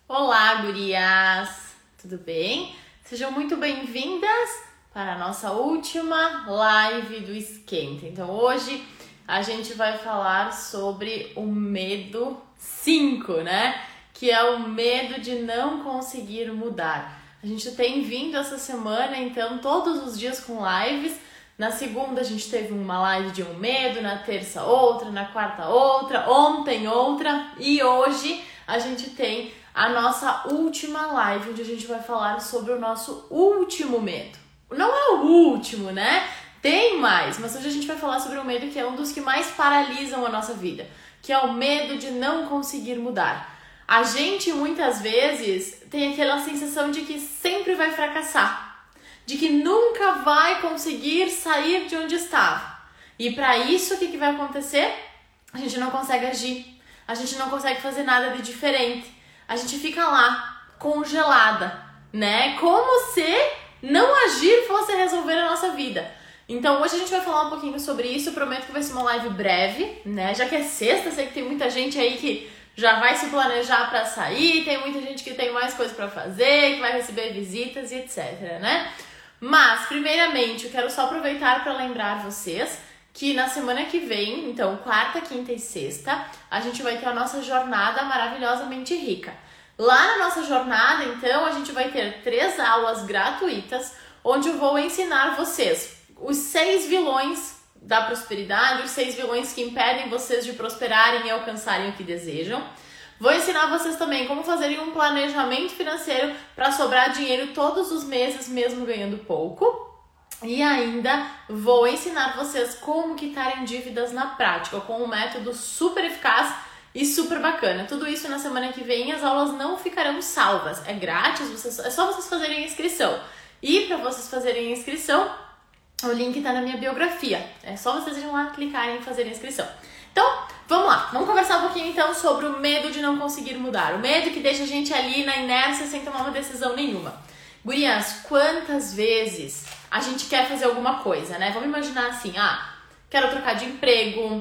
Olá, gurias! Tudo bem? Sejam muito bem-vindas para a nossa última live do Esquenta. Então, hoje a gente vai falar sobre o medo 5, né? Que é o medo de não conseguir mudar. A gente tem vindo essa semana, então, todos os dias com lives. Na segunda a gente teve uma live de um medo, na terça outra, na quarta outra, ontem outra e hoje a gente tem a nossa última live, onde a gente vai falar sobre o nosso último medo. Não é o último, né? Tem mais, mas hoje a gente vai falar sobre um medo que é um dos que mais paralisam a nossa vida, que é o medo de não conseguir mudar. A gente muitas vezes tem aquela sensação de que sempre vai fracassar, de que nunca vai conseguir sair de onde estava. E para isso, o que vai acontecer? A gente não consegue agir, a gente não consegue fazer nada de diferente. A gente fica lá, congelada, né? Como se não agir fosse resolver a nossa vida. Então hoje a gente vai falar um pouquinho sobre isso. Eu prometo que vai ser uma live breve, né? Já que é sexta, sei que tem muita gente aí que já vai se planejar para sair, tem muita gente que tem mais coisa para fazer, que vai receber visitas e etc, né? Mas, primeiramente, eu quero só aproveitar para lembrar vocês que na semana que vem, então quarta, quinta e sexta, a gente vai ter a nossa jornada maravilhosamente rica. Lá na nossa jornada, então, a gente vai ter 3 aulas gratuitas, onde eu vou ensinar vocês os 6 vilões da prosperidade, os 6 vilões que impedem vocês de prosperarem e alcançarem o que desejam. Vou ensinar vocês também como fazerem um planejamento financeiro para sobrar dinheiro todos os meses, mesmo ganhando pouco. E ainda vou ensinar vocês como quitarem dívidas na prática, com um método super eficaz e super bacana. Tudo isso na semana que vem. As aulas não ficarão salvas, é grátis, é só vocês fazerem a inscrição. E para vocês fazerem a inscrição, o link tá na minha biografia. É só vocês irem lá, clicarem e fazerem a inscrição. Então, vamos lá. Vamos conversar um pouquinho então sobre o medo de não conseguir mudar. O medo que deixa a gente ali na inércia sem tomar uma decisão nenhuma. Gurias, quantas vezes a gente quer fazer alguma coisa, né? Vamos imaginar assim, quero trocar de emprego,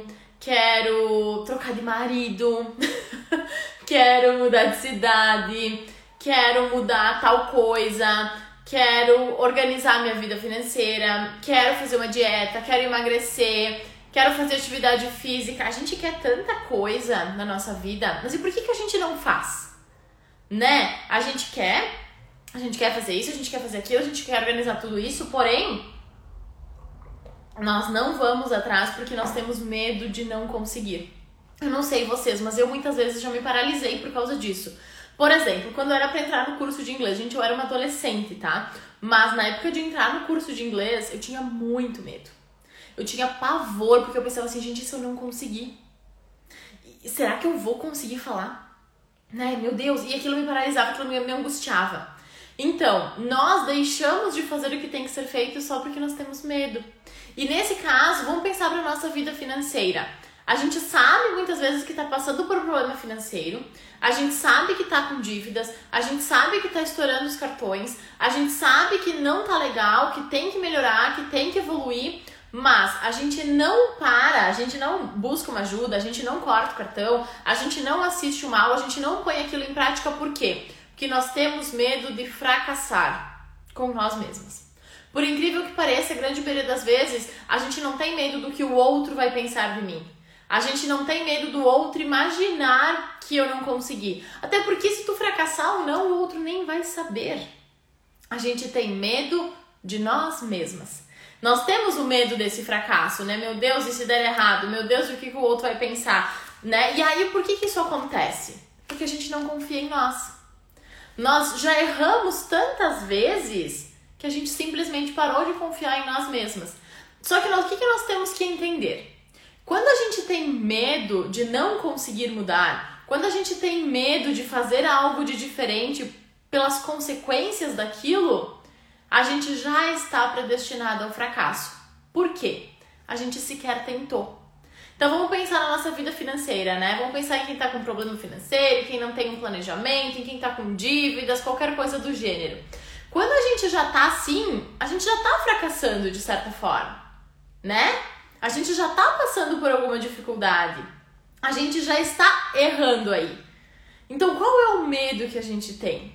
quero trocar de marido, quero mudar de cidade, quero mudar tal coisa, quero organizar minha vida financeira, quero fazer uma dieta, quero emagrecer, quero fazer atividade física. A gente quer tanta coisa na nossa vida, mas e por que a gente não faz? Né? A gente quer fazer isso, a gente quer fazer aquilo, a gente quer organizar tudo isso, porém, nós não vamos atrás porque nós temos medo de não conseguir. Eu não sei vocês, mas eu muitas vezes já me paralisei por causa disso. Por exemplo, quando eu era pra entrar no curso de inglês, gente, eu era uma adolescente, tá? Mas na época de entrar no curso de inglês, eu tinha muito medo. Eu tinha pavor, porque eu pensava assim, gente, se eu não conseguir, será que eu vou conseguir falar? Né? Meu Deus, e aquilo me paralisava, aquilo me angustiava. Então, nós deixamos de fazer o que tem que ser feito só porque nós temos medo. E nesse caso, vamos pensar na nossa vida financeira. A gente sabe muitas vezes que está passando por um problema financeiro, a gente sabe que está com dívidas, a gente sabe que está estourando os cartões, a gente sabe que não tá legal, que tem que melhorar, que tem que evoluir, mas a gente não para, a gente não busca uma ajuda, a gente não corta o cartão, a gente não assiste uma aula, a gente não põe aquilo em prática. Por quê? Porque nós temos medo de fracassar com nós mesmos. Por incrível que pareça, a grande maioria das vezes, a gente não tem medo do que o outro vai pensar de mim. A gente não tem medo do outro imaginar que eu não consegui. Até porque se tu fracassar ou não, o outro nem vai saber. A gente tem medo de nós mesmas. Nós temos o medo desse fracasso, né? Meu Deus, e se der errado? Meu Deus, o que o outro vai pensar? Né? E aí, por que isso acontece? Porque a gente não confia em nós. Nós já erramos tantas vezes que a gente simplesmente parou de confiar em nós mesmas. Só que o que nós temos que entender? Quando a gente tem medo de não conseguir mudar, quando a gente tem medo de fazer algo de diferente pelas consequências daquilo, a gente já está predestinado ao fracasso. Por quê? A gente sequer tentou. Então vamos pensar na nossa vida financeira, né? Vamos pensar em quem está com problema financeiro, quem não tem um planejamento, em quem está com dívidas, qualquer coisa do gênero. Quando a gente já está assim, a gente já está fracassando de certa forma, né? A gente já está passando por alguma dificuldade. A gente já está errando aí. Então, qual é o medo que a gente tem?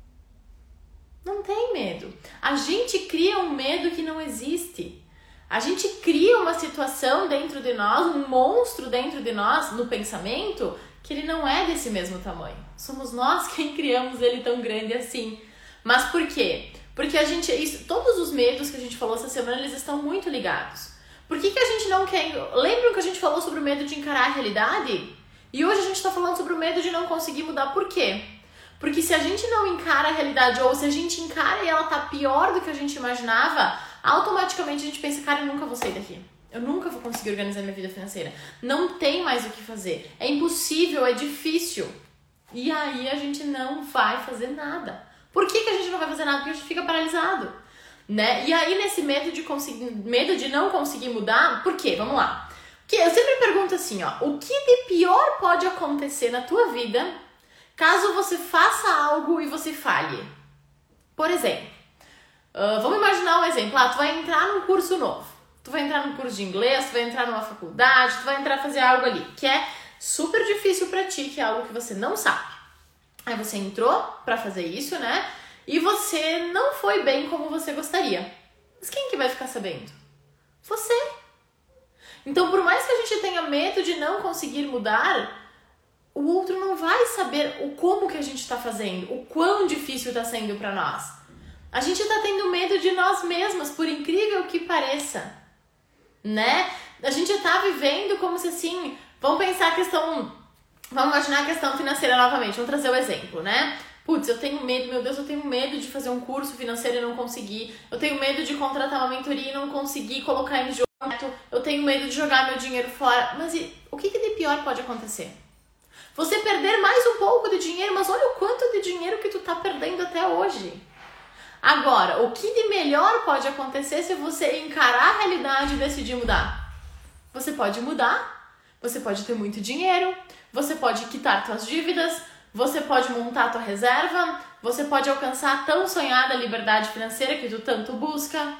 Não tem medo. A gente cria um medo que não existe. A gente cria uma situação dentro de nós, um monstro dentro de nós, no pensamento, que ele não é desse mesmo tamanho. Somos nós quem criamos ele tão grande assim. Mas por quê? Porque todos os medos que a gente falou essa semana, eles estão muito ligados. Por que a gente não quer... Lembram que a gente falou sobre o medo de encarar a realidade? E hoje a gente está falando sobre o medo de não conseguir mudar. Por quê? Porque se a gente não encara a realidade, ou se a gente encara e ela tá pior do que a gente imaginava, automaticamente a gente pensa, cara, eu nunca vou sair daqui. Eu nunca vou conseguir organizar minha vida financeira. Não tem mais o que fazer. É impossível, é difícil. E aí a gente não vai fazer nada. Por que a gente não vai fazer nada? Porque a gente fica paralisado, né? E aí nesse medo de não conseguir mudar, por quê? Vamos lá. Porque eu sempre pergunto assim, ó, o que de pior pode acontecer na tua vida caso você faça algo e você falhe? Por exemplo, vamos imaginar um exemplo. Tu vai entrar num curso novo. Tu vai entrar num curso de inglês, tu vai entrar numa faculdade, tu vai entrar a fazer algo ali que é super difícil pra ti, que é algo que você não sabe. Aí você entrou pra fazer isso, né? E você não foi bem como você gostaria. Mas quem que vai ficar sabendo? Você. Então, por mais que a gente tenha medo de não conseguir mudar, o outro não vai saber o como que a gente tá fazendo, o quão difícil tá sendo pra nós. A gente tá tendo medo de nós mesmas, por incrível que pareça, né? A gente tá vivendo como se assim, vamos imaginar a questão financeira novamente, vamos trazer o exemplo, né? Putz, eu tenho medo, meu Deus, eu tenho medo de fazer um curso financeiro e não conseguir, eu tenho medo de contratar uma mentoria e não conseguir colocar em jogo, eu tenho medo de jogar meu dinheiro fora, mas o que de pior pode acontecer? Você perder mais um pouco de dinheiro, mas olha o quanto de dinheiro que tu tá perdendo até hoje. Agora, o que de melhor pode acontecer se você encarar a realidade e decidir mudar? Você pode mudar, você pode ter muito dinheiro, você pode quitar suas dívidas, você pode montar tua reserva, você pode alcançar a tão sonhada liberdade financeira que tu tanto busca.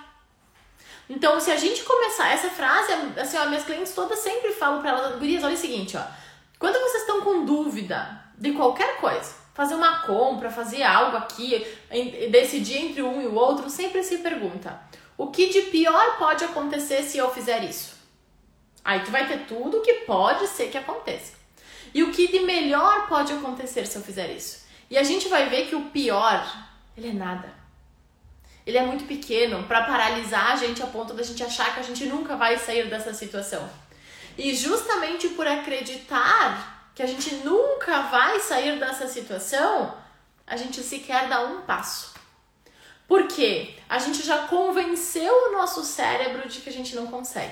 Então, se a gente começar essa frase, assim, ó, minhas clientes todas sempre falam para elas, gurias, olha o seguinte, ó, quando vocês estão com dúvida de qualquer coisa, fazer uma compra, fazer algo aqui, decidir entre um e o outro, sempre se pergunta, o que de pior pode acontecer se eu fizer isso? Aí tu vai ter tudo que pode ser que aconteça. E o que de melhor pode acontecer se eu fizer isso? E a gente vai ver que o pior, ele é nada. Ele é muito pequeno para paralisar a gente a ponto da gente achar que a gente nunca vai sair dessa situação. E justamente por acreditar que a gente nunca vai sair dessa situação, a gente sequer dá um passo. Por quê? A gente já convenceu o nosso cérebro de que a gente não consegue,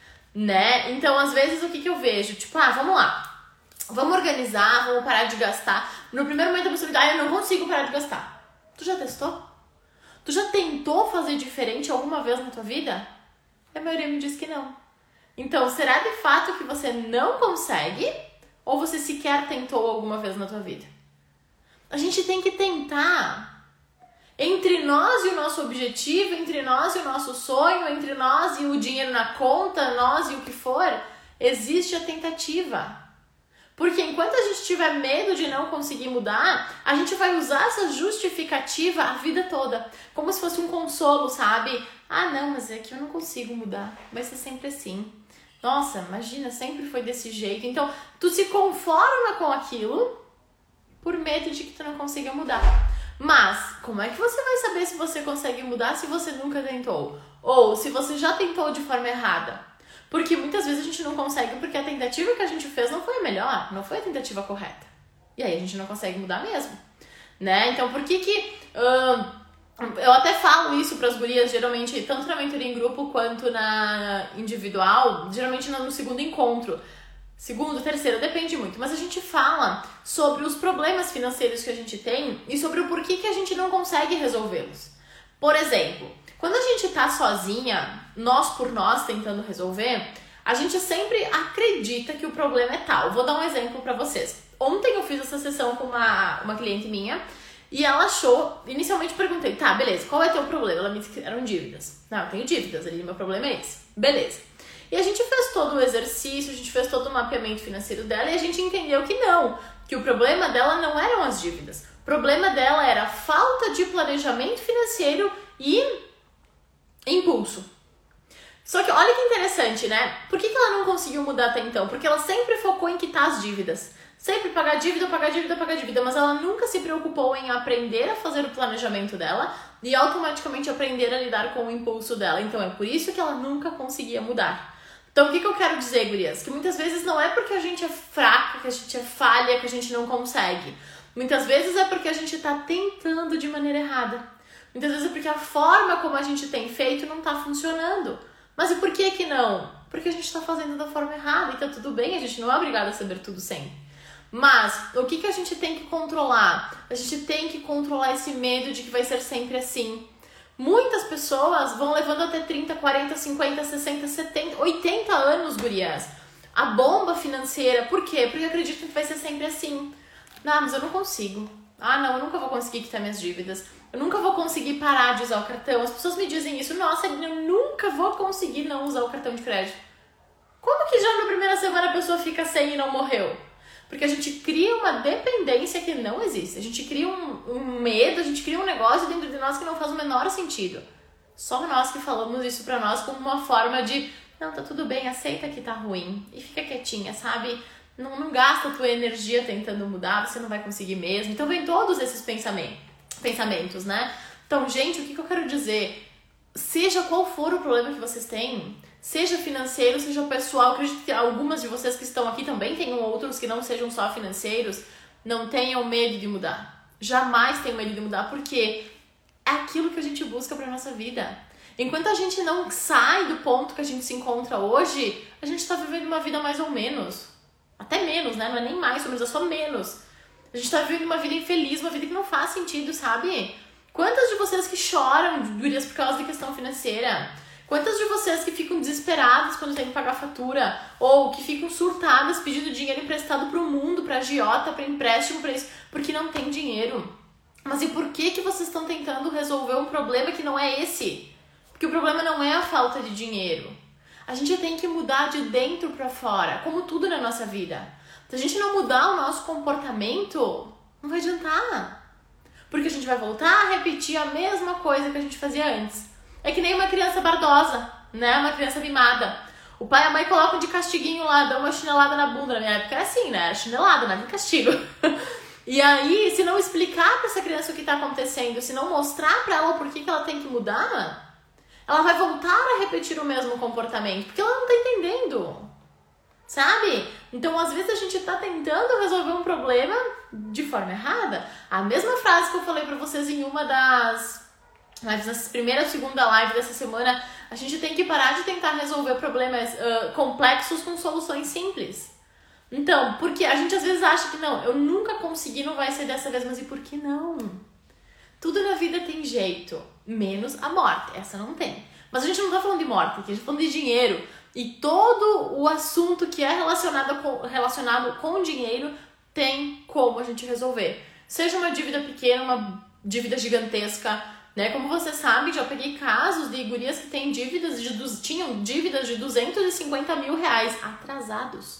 né? Então, às vezes, o que eu vejo? Tipo, vamos lá. Vamos organizar, vamos parar de gastar. No primeiro momento a pessoa me diz, eu não consigo parar de gastar. Tu já testou? Tu já tentou fazer diferente alguma vez na tua vida? A maioria me diz que não. Então, será de fato que você não consegue ou você sequer tentou alguma vez na tua vida? A gente tem que tentar. Entre nós e o nosso objetivo, entre nós e o nosso sonho, entre nós e o dinheiro na conta, nós e o que for, existe a tentativa. Porque enquanto a gente tiver medo de não conseguir mudar, a gente vai usar essa justificativa a vida toda. Como se fosse um consolo, sabe? Não, mas é que eu não consigo mudar. Vai ser sempre assim. Nossa, imagina, sempre foi desse jeito. Então, tu se conforma com aquilo por medo de que tu não consiga mudar. Mas, como é que você vai saber se você consegue mudar se você nunca tentou? Ou se você já tentou de forma errada? Porque muitas vezes a gente não consegue porque a tentativa que a gente fez não foi a melhor, não foi a tentativa correta. E aí a gente não consegue mudar mesmo, né? Então, por que eu até falo isso para as gurias, geralmente, tanto na mentoria em grupo quanto na individual, geralmente no segundo encontro. Segundo, terceiro, depende muito. Mas a gente fala sobre os problemas financeiros que a gente tem e sobre o porquê que a gente não consegue resolvê-los. Por exemplo, quando a gente tá sozinha, nós por nós tentando resolver, a gente sempre acredita que o problema é tal. Vou dar um exemplo pra vocês. Ontem eu fiz essa sessão com uma cliente minha e ela achou, inicialmente perguntei, beleza, qual é teu problema? Ela me disse que eram dívidas. Não, eu tenho dívidas ali, meu problema é esse. Beleza. E a gente fez todo o exercício, a gente fez todo o mapeamento financeiro dela e a gente entendeu que não, que o problema dela não eram as dívidas. O problema dela era a falta de planejamento financeiro e impulso. Só que olha que interessante, né? Por que ela não conseguiu mudar até então? Porque ela sempre focou em quitar as dívidas. Sempre pagar dívida, pagar dívida, pagar dívida. Mas ela nunca se preocupou em aprender a fazer o planejamento dela e automaticamente aprender a lidar com o impulso dela. Então é por isso que ela nunca conseguia mudar. Então o que eu quero dizer, gurias? Que muitas vezes não é porque a gente é fraca, que a gente é falha, que a gente não consegue. Muitas vezes é porque a gente está tentando de maneira errada. Muitas vezes é porque a forma como a gente tem feito não está funcionando. Mas e por que que não? Porque a gente está fazendo da forma errada e tá tudo bem, a gente não é obrigado a saber tudo sempre. Mas o que a gente tem que controlar? A gente tem que controlar esse medo de que vai ser sempre assim. Muitas pessoas vão levando até 30, 40, 50, 60, 70, 80 anos, gurias. A bomba financeira, por quê? Porque acreditam que vai ser sempre assim. Não, mas eu não consigo. Ah, não, eu nunca vou conseguir quitar minhas dívidas. Eu nunca vou conseguir parar de usar o cartão. As pessoas me dizem isso. Nossa, eu nunca vou conseguir não usar o cartão de crédito. Como que já na primeira semana a pessoa fica sem e não morreu? Porque a gente cria uma dependência que não existe. A gente cria um medo, a gente cria um negócio dentro de nós que não faz o menor sentido. Só nós que falamos isso pra nós como uma forma de não, tá tudo bem, aceita que tá ruim. E fica quietinha, sabe? Não gasta a tua energia tentando mudar, você não vai conseguir mesmo. Então vem todos esses pensamentos, né? Então, gente, o que eu quero dizer? Seja qual for o problema que vocês têm, seja financeiro, seja pessoal, acredito que algumas de vocês que estão aqui também tenham outros que não sejam só financeiros, não tenham medo de mudar. Jamais tenham medo de mudar, porque é aquilo que a gente busca para nossa vida. Enquanto a gente não sai do ponto que a gente se encontra hoje, a gente está vivendo uma vida mais ou menos. Até menos, né? Não é nem mais ou menos, é só menos. A gente tá vivendo uma vida infeliz, uma vida que não faz sentido, sabe? Quantas de vocês que choram, gurias, por causa da questão financeira? Quantas de vocês que ficam desesperadas quando tem que pagar fatura? Ou que ficam surtadas pedindo dinheiro emprestado pro mundo, pra agiota, pra empréstimo, pra isso, porque não tem dinheiro? Mas e por que vocês estão tentando resolver um problema que não é esse? Porque o problema não é a falta de dinheiro. A gente tem que mudar de dentro pra fora, como tudo na nossa vida. Se a gente não mudar o nosso comportamento, não vai adiantar. Porque a gente vai voltar a repetir a mesma coisa que a gente fazia antes. É que nem uma criança bardosa, né? Uma criança mimada. O pai e a mãe colocam de castiguinho lá, dão uma chinelada na bunda. Na minha época era assim, né? Era chinelada, nada de castigo. E aí, se não explicar pra essa criança o que tá acontecendo, se não mostrar pra ela o porquê que ela tem que mudar, ela vai voltar a repetir o mesmo comportamento, porque ela não tá entendendo. Sabe? Então, às vezes a gente tá tentando resolver um problema de forma errada. A mesma frase que eu falei pra vocês em uma das lives, nessa primeira ou segunda live dessa semana, a gente tem que parar de tentar resolver problemas complexos com soluções simples. Então, porque a gente às vezes acha que não, eu nunca consegui, não vai ser dessa vez, mas e por que não? Tudo na vida tem jeito, menos a morte, essa não tem. Mas a gente não tá falando de morte, aqui a gente tá falando de dinheiro. E todo o assunto que é relacionado com dinheiro tem como a gente resolver. Seja uma dívida pequena, uma dívida gigantesca, né? Como você sabe, já peguei casos de gurias que tinham dívidas de 250 mil reais atrasados.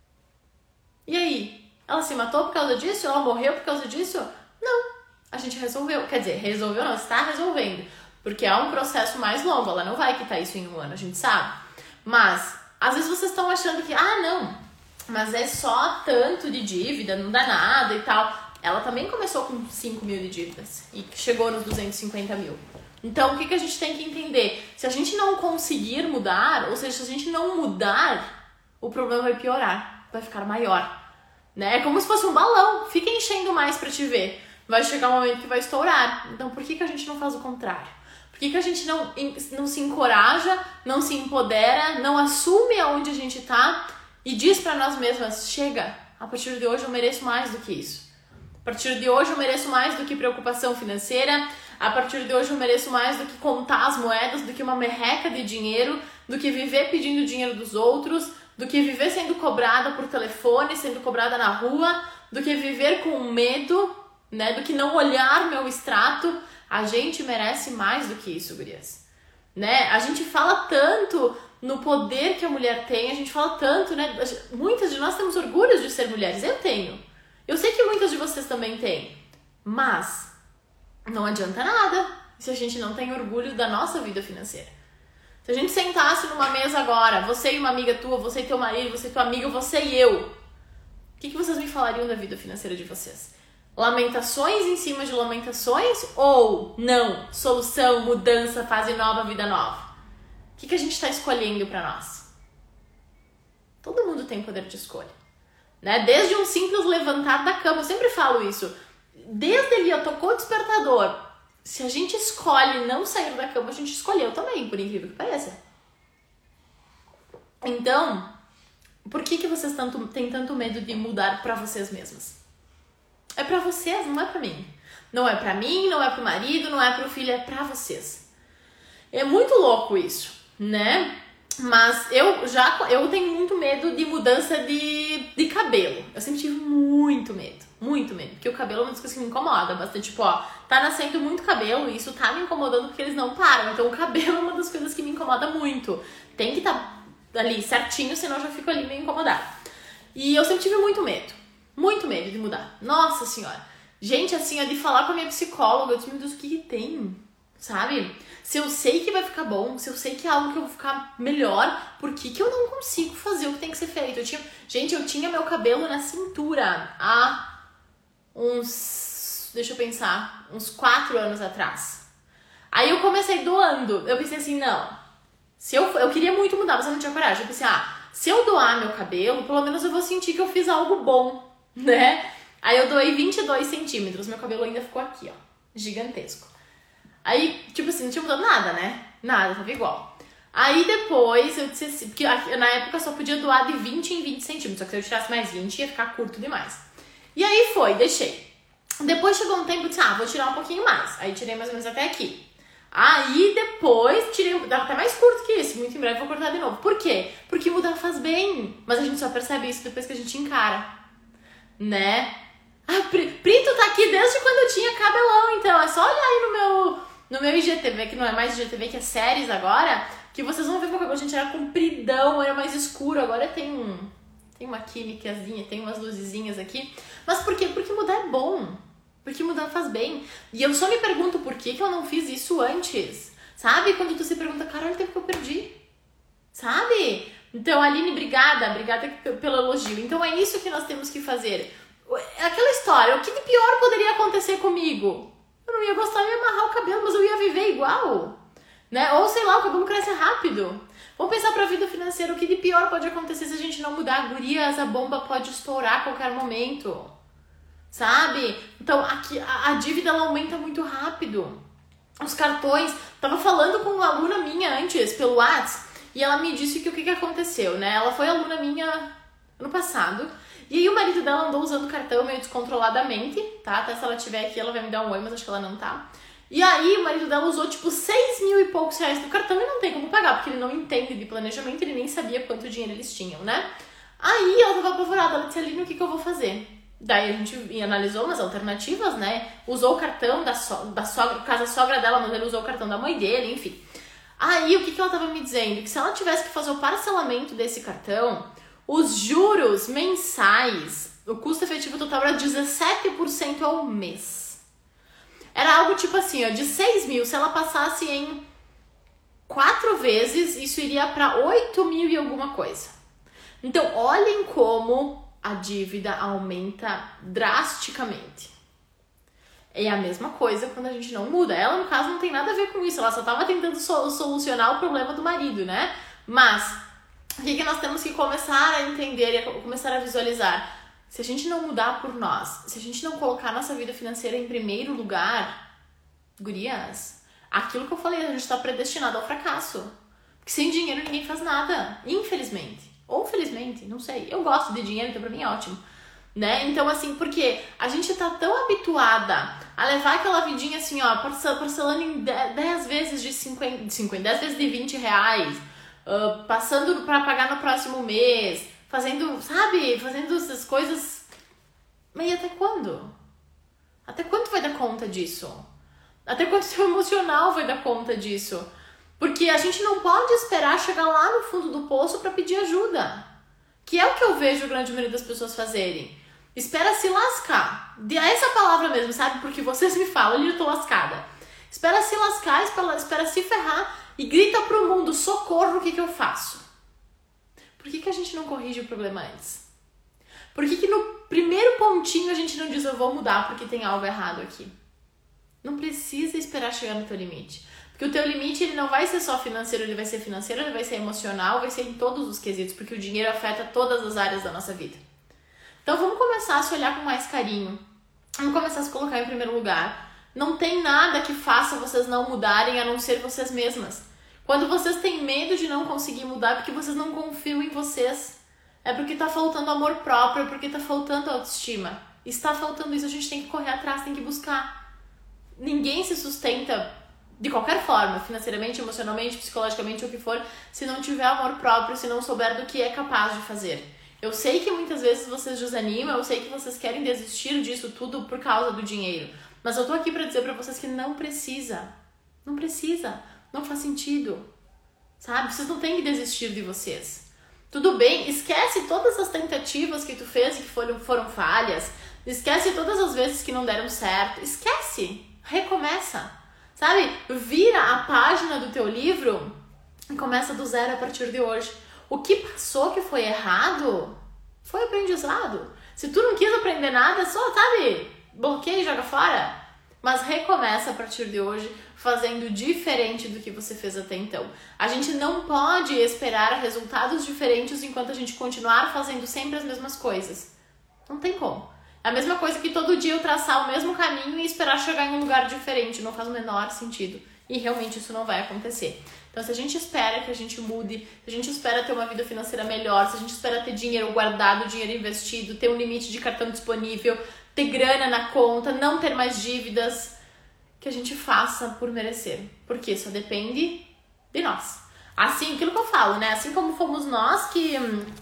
E aí? Ela se matou por causa disso? Ela morreu por causa disso? Não. A gente resolveu. Quer dizer, resolveu não, está resolvendo. Porque é um processo mais longo. Ela não vai quitar isso em um ano, a gente sabe. Mas, às vezes vocês estão achando que, não, mas é só tanto de dívida, não dá nada e tal. Ela também começou com 5 mil de dívidas e chegou nos 250 mil. Então, o que a gente tem que entender? Se a gente não conseguir mudar, ou seja, se a gente não mudar, o problema vai piorar, vai ficar maior. Né? É como se fosse um balão, fica enchendo mais pra te ver. Vai chegar um momento que vai estourar. Então, por que a gente não faz o contrário? Por que a gente não se encoraja, não se empodera, não assume aonde a gente tá e diz pra nós mesmas, chega, a partir de hoje eu mereço mais do que isso. A partir de hoje eu mereço mais do que preocupação financeira, a partir de hoje eu mereço mais do que contar as moedas, do que uma merreca de dinheiro, do que viver pedindo dinheiro dos outros, do que viver sendo cobrada por telefone, sendo cobrada na rua, do que viver com medo, né, do que não olhar meu extrato. A gente merece mais do que isso, gurias. Né? A gente fala tanto no poder que a mulher tem. A gente fala tanto, né? Muitas de nós temos orgulho de ser mulheres. Eu tenho. Eu sei que muitas de vocês também têm. Mas não adianta nada se a gente não tem orgulho da nossa vida financeira. Se a gente sentasse numa mesa agora, você e uma amiga tua, você e teu marido, você e tua amiga, você e eu, o que vocês me falariam da vida financeira de vocês? Lamentações em cima de lamentações ou não? Solução, mudança, fase nova, vida nova. O que a gente está escolhendo para nós? Todo mundo tem poder de escolha, né? Desde um simples levantar da cama, eu sempre falo isso. Desde ali, tocou o despertador. Se a gente escolhe não sair da cama, a gente escolheu também, por incrível que pareça. Então, por que vocês têm tanto medo de mudar para vocês mesmas? É pra vocês, não é pra mim. Não é pra mim, não é pro marido, não é pro filho, é pra vocês. É muito louco isso, né? Mas eu tenho muito medo de mudança de cabelo. Eu sempre tive muito medo. Porque o cabelo é uma das coisas que me incomoda bastante. Tipo, tá nascendo muito cabelo e isso tá me incomodando porque eles não param. Então o cabelo é uma das coisas que me incomoda muito. Tem que estar ali certinho, senão eu já fico ali meio incomodada. E eu sempre tive muito medo de mudar. Nossa senhora. Gente, assim, de falar com a minha psicóloga, eu disse, meu Deus, o que tem? Sabe? Se eu sei que vai ficar bom, se eu sei que é algo que eu vou ficar melhor, por que eu não consigo fazer o que tem que ser feito? Eu tinha meu cabelo na cintura há uns 4 anos atrás. Aí eu comecei doando. Eu pensei assim, não. Eu queria muito mudar, mas eu não tinha coragem. Eu pensei, se eu doar meu cabelo, pelo menos eu vou sentir que eu fiz algo bom, né? Aí eu doei 22 centímetros. Meu cabelo ainda ficou aqui, gigantesco. Aí, tipo assim, não tinha mudado nada, né? Nada, tava igual. Aí depois eu disse assim, porque na época eu só podia doar de 20 em 20 centímetros. Só que se eu tirasse mais 20 ia ficar curto demais. E aí deixei. Depois chegou um tempo e disse, vou tirar um pouquinho mais. Aí tirei mais ou menos até aqui. Aí depois tirei, dava até mais curto que isso. Muito em breve vou cortar de novo. Por quê? Porque mudar faz bem. Mas a gente só percebe isso depois que a gente encara. Né? Prito tá aqui desde quando eu tinha cabelão. Então é só olhar aí no meu IGTV, que não é mais IGTV, que é séries agora, que vocês vão ver que meu cabelo, gente, era compridão, era mais escuro. Agora tem uma químicazinha, tem umas luzezinhas aqui. Mas por quê? Porque mudar é bom. Porque mudar faz bem. E eu só me pergunto por que eu não fiz isso antes. Sabe? Quando tu se pergunta, caralho, o tempo que eu perdi. Sabe? Então, Aline, obrigada pelo elogio. Então é isso que nós temos que fazer. Aquela história, o que de pior poderia acontecer comigo? Eu não ia gostar de amarrar o cabelo, mas eu ia viver igual. Né? Ou sei lá, o cabelo cresce rápido. Vamos pensar pra vida financeira, o que de pior pode acontecer se a gente não mudar? Gurias, a bomba pode estourar a qualquer momento. Sabe? Então, aqui, a dívida ela aumenta muito rápido. Os cartões... Tava falando com uma aluna minha antes, pelo WhatsApp, e ela me disse que o que aconteceu, né? Ela foi aluna minha ano passado, e aí o marido dela andou usando o cartão meio descontroladamente, tá? Até se ela estiver aqui, ela vai me dar um oi, mas acho que ela não tá. E aí o marido dela usou, 6 mil e poucos reais no cartão e não tem como pagar, porque ele não entende de planejamento, ele nem sabia quanto dinheiro eles tinham, né? Aí ela tava apavorada, ela disse, Aline, o que eu vou fazer? Daí a gente analisou umas alternativas, né? Usou o cartão da sogra, casa sogra dela, mas ele usou o cartão da mãe dele, enfim. Aí o que ela tava me dizendo? Que se ela tivesse que fazer o parcelamento desse cartão, os juros mensais, o custo efetivo total era 17% ao mês. Era algo tipo assim, de 6 mil, se ela passasse em 4 vezes, isso iria para 8 mil e alguma coisa. Então, olhem como a dívida aumenta drasticamente. É a mesma coisa quando a gente não muda. Ela, no caso, não tem nada a ver com isso. Ela só estava tentando solucionar o problema do marido, né? Mas, o que nós temos que começar a entender e começar a visualizar? Se a gente não mudar por nós, se a gente não colocar a nossa vida financeira em primeiro lugar, gurias, aquilo que eu falei, a gente está predestinado ao fracasso. Porque sem dinheiro ninguém faz nada, infelizmente. Ou felizmente, não sei. Eu gosto de dinheiro, então pra mim é ótimo. Né? Então, assim, porque a gente tá tão habituada a levar aquela vidinha assim, parcelando em 10 vezes de 50, 10 vezes de 20 reais, passando pra pagar no próximo mês, fazendo, sabe? Fazendo essas coisas. Mas e até quando? Até quando vai dar conta disso? Até quando seu emocional vai dar conta disso? Porque a gente não pode esperar chegar lá no fundo do poço para pedir ajuda. Que é o que eu vejo a grande maioria das pessoas fazerem. Espera se lascar. Essa palavra mesmo, sabe? Porque vocês me falam, eu tô lascada. Espera se lascar, espera se ferrar e grita pro mundo, socorro, o que eu faço? Por que a gente não corrige o problema antes? Por que no primeiro pontinho a gente não diz, eu vou mudar porque tem algo errado aqui? Não precisa esperar chegar no teu limite. Porque o teu limite, ele não vai ser só financeiro, ele vai ser financeiro, ele vai ser emocional, vai ser em todos os quesitos, porque o dinheiro afeta todas as áreas da nossa vida. Então vamos começar a se olhar com mais carinho. Vamos começar a se colocar em primeiro lugar. Não tem nada que faça vocês não mudarem a não ser vocês mesmas. Quando vocês têm medo de não conseguir mudar, é porque vocês não confiam em vocês. É porque tá faltando amor próprio, é porque tá faltando autoestima. Está faltando isso, a gente tem que correr atrás, tem que buscar. Ninguém se sustenta de qualquer forma, financeiramente, emocionalmente, psicologicamente, o que for, se não tiver amor próprio, se não souber do que é capaz de fazer. Eu sei que muitas vezes vocês desanimam, eu sei que vocês querem desistir disso tudo por causa do dinheiro. Mas eu tô aqui pra dizer pra vocês que não precisa. Não precisa. Não faz sentido. Sabe? Vocês não têm que desistir de vocês. Tudo bem, esquece todas as tentativas que tu fez e que foram falhas. Esquece todas as vezes que não deram certo. Esquece. Recomeça. Sabe? Vira a página do teu livro e começa do zero a partir de hoje. O que passou que foi errado foi aprendizado. Se tu não quis aprender nada, só, sabe, bloqueia e joga fora. Mas recomeça a partir de hoje fazendo diferente do que você fez até então. A gente não pode esperar resultados diferentes enquanto a gente continuar fazendo sempre as mesmas coisas. Não tem como. É a mesma coisa que todo dia eu traçar o mesmo caminho e esperar chegar em um lugar diferente. Não faz o menor sentido. E realmente isso não vai acontecer. Então, se a gente espera que a gente mude, se a gente espera ter uma vida financeira melhor, se a gente espera ter dinheiro guardado, dinheiro investido, ter um limite de cartão disponível, ter grana na conta, não ter mais dívidas, que a gente faça por merecer. Porque só depende de nós. Assim, aquilo que eu falo, né? Assim como fomos nós que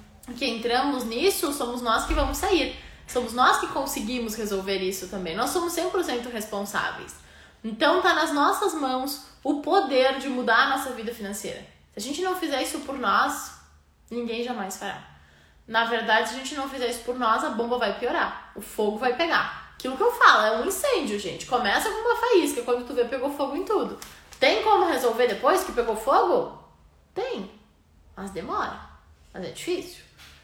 entramos nisso, somos nós que vamos sair. Somos nós que conseguimos resolver isso também. Nós somos 100% responsáveis. Então, tá nas nossas mãos o poder de mudar a nossa vida financeira. Se a gente não fizer isso por nós, ninguém jamais fará. Na verdade, se a gente não fizer isso por nós, a bomba vai piorar. O fogo vai pegar. Aquilo que eu falo, é um incêndio, gente. Começa com uma faísca, quando tu vê, pegou fogo em tudo. Tem como resolver depois que pegou fogo? Tem. Mas demora. Mas é difícil.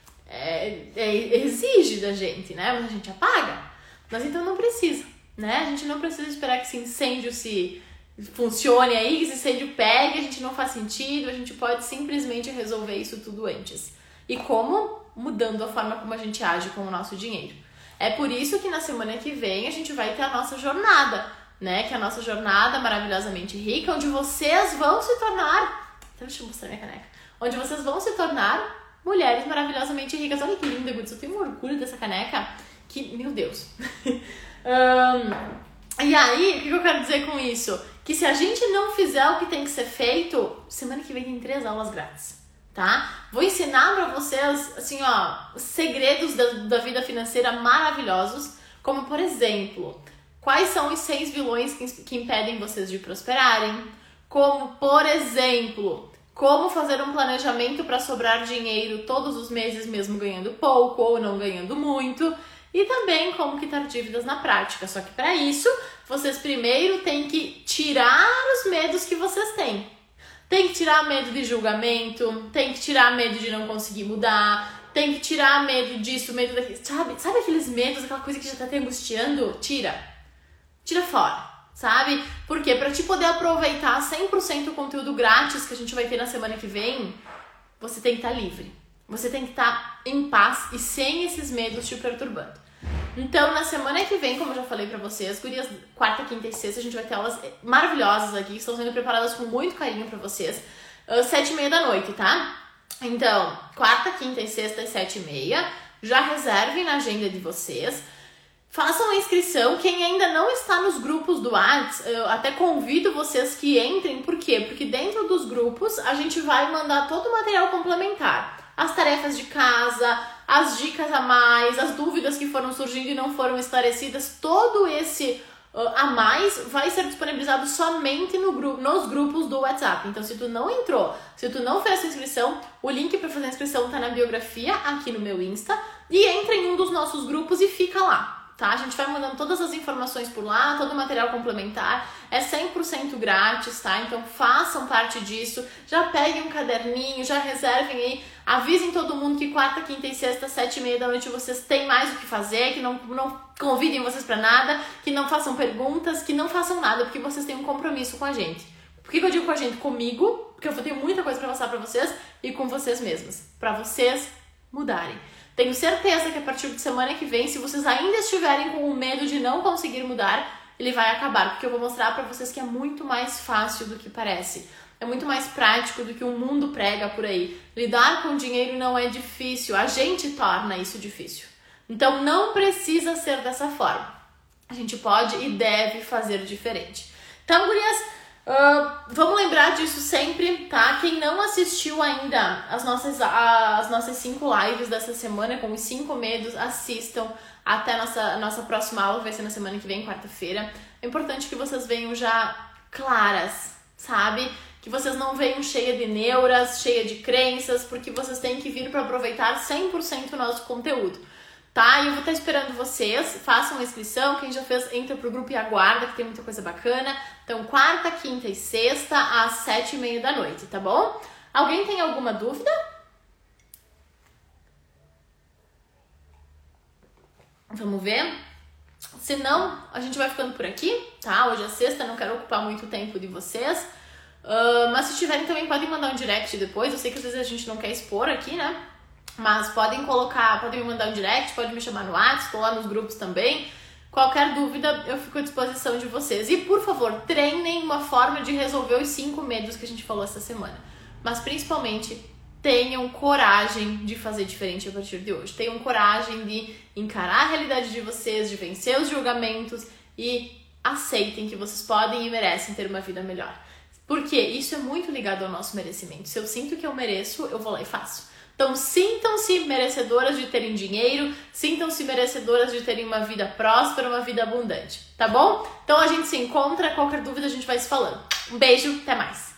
Exige da gente, né? Mas a gente apaga. Mas então não precisa, né? A gente não precisa esperar que esse incêndio se funcione aí, que esse incêndio pegue, a gente não faz sentido, a gente pode simplesmente resolver isso tudo antes. E como? Mudando a forma como a gente age com o nosso dinheiro. É por isso que na semana que vem a gente vai ter a nossa jornada, né? Que é a nossa jornada maravilhosamente rica, onde vocês vão se tornar... Deixa eu mostrar minha caneca. Onde vocês vão se tornar mulheres maravilhosamente ricas. Olha que linda, Guts. Eu tenho um orgulho dessa caneca que, meu Deus. E aí, o que eu quero dizer com isso? Que se a gente não fizer o que tem que ser feito, semana que vem tem 3 aulas grátis, tá? Vou ensinar pra vocês, assim, ó, segredos da vida financeira maravilhosos, como, por exemplo, quais são os 6 vilões que impedem vocês de prosperarem, como, por exemplo, como fazer um planejamento para sobrar dinheiro todos os meses, mesmo ganhando pouco ou não ganhando muito, e também como quitar dívidas na prática. Só que para isso, vocês primeiro têm que tirar os medos que vocês têm. Tem que tirar medo de julgamento, tem que tirar medo de não conseguir mudar, tem que tirar medo disso, medo daquilo. Sabe aqueles medos, aquela coisa que já tá te angustiando? Tira fora, sabe? Porque pra te poder aproveitar 100% o conteúdo grátis que a gente vai ter na semana que vem, você tem que estar livre. Você tem que estar em paz e sem esses medos te perturbando. Então, na semana que vem, como eu já falei pra vocês, gurias, quarta, quinta e sexta, a gente vai ter aulas maravilhosas aqui, que estão sendo preparadas com muito carinho pra vocês, 7h30 da noite, tá? Então, quarta, quinta e sexta, às 7h30, já reservem na agenda de vocês, façam a inscrição. Quem ainda não está nos grupos do WhatsApp, eu até convido vocês que entrem. Por quê? Porque dentro dos grupos a gente vai mandar todo o material complementar. As tarefas de casa, as dicas a mais, as dúvidas que foram surgindo e não foram esclarecidas, todo esse a mais vai ser disponibilizado somente nos grupos do WhatsApp. Então, se tu não entrou, se tu não fez essa inscrição, o link para fazer a inscrição tá na biografia aqui no meu Insta, e entra em um dos nossos grupos e fica lá. Tá? A gente vai mandando todas as informações por lá, todo o material complementar, é 100% grátis, tá? Então façam parte disso, já peguem um caderninho, já reservem aí, avisem todo mundo que quarta, quinta e sexta, 7h30 da noite vocês têm mais o que fazer, que não convidem vocês pra nada, que não façam perguntas, que não façam nada, porque vocês têm um compromisso com a gente. Por que eu digo com a gente? Comigo, porque eu tenho muita coisa pra passar pra vocês, e com vocês mesmas, pra vocês mudarem. Tenho certeza que a partir de semana que vem, se vocês ainda estiverem com o medo de não conseguir mudar, ele vai acabar, porque eu vou mostrar pra vocês que é muito mais fácil do que parece. É muito mais prático do que o mundo prega por aí. Lidar com dinheiro não é difícil, a gente torna isso difícil. Então não precisa ser dessa forma. A gente pode e deve fazer diferente. Então, gurias, vamos lembrar disso sempre, tá? Quem não assistiu ainda as nossas 5 lives dessa semana com os 5 medos, assistam até a nossa próxima aula, vai ser na semana que vem, quarta-feira. É importante que vocês venham já claras, sabe? Que vocês não venham cheia de neuras, cheia de crenças, porque vocês têm que vir para aproveitar 100% o nosso conteúdo. Tá? E eu vou estar esperando vocês, façam a inscrição, quem já fez, entra pro grupo e aguarda, que tem muita coisa bacana. Então, quarta, quinta e sexta, às 7h30 da noite, tá bom? Alguém tem alguma dúvida? Vamos ver? Se não, a gente vai ficando por aqui, tá? Hoje é sexta, não quero ocupar muito tempo de vocês. Mas se tiverem também, podem mandar um direct depois. Eu sei que às vezes a gente não quer expor aqui, né? Mas podem me mandar um direct, podem me chamar no WhatsApp, estou lá nos grupos também. Qualquer dúvida, eu fico à disposição de vocês. E, por favor, treinem uma forma de resolver os 5 medos que a gente falou essa semana. Mas, principalmente, tenham coragem de fazer diferente a partir de hoje. Tenham coragem de encarar a realidade de vocês, de vencer os julgamentos e aceitem que vocês podem e merecem ter uma vida melhor. Porque isso é muito ligado ao nosso merecimento. Se eu sinto que eu mereço, eu vou lá e faço. Então, sintam-se merecedoras de terem dinheiro, sintam-se merecedoras de terem uma vida próspera, uma vida abundante, tá bom? Então, a gente se encontra, qualquer dúvida a gente vai se falando. Um beijo, até mais!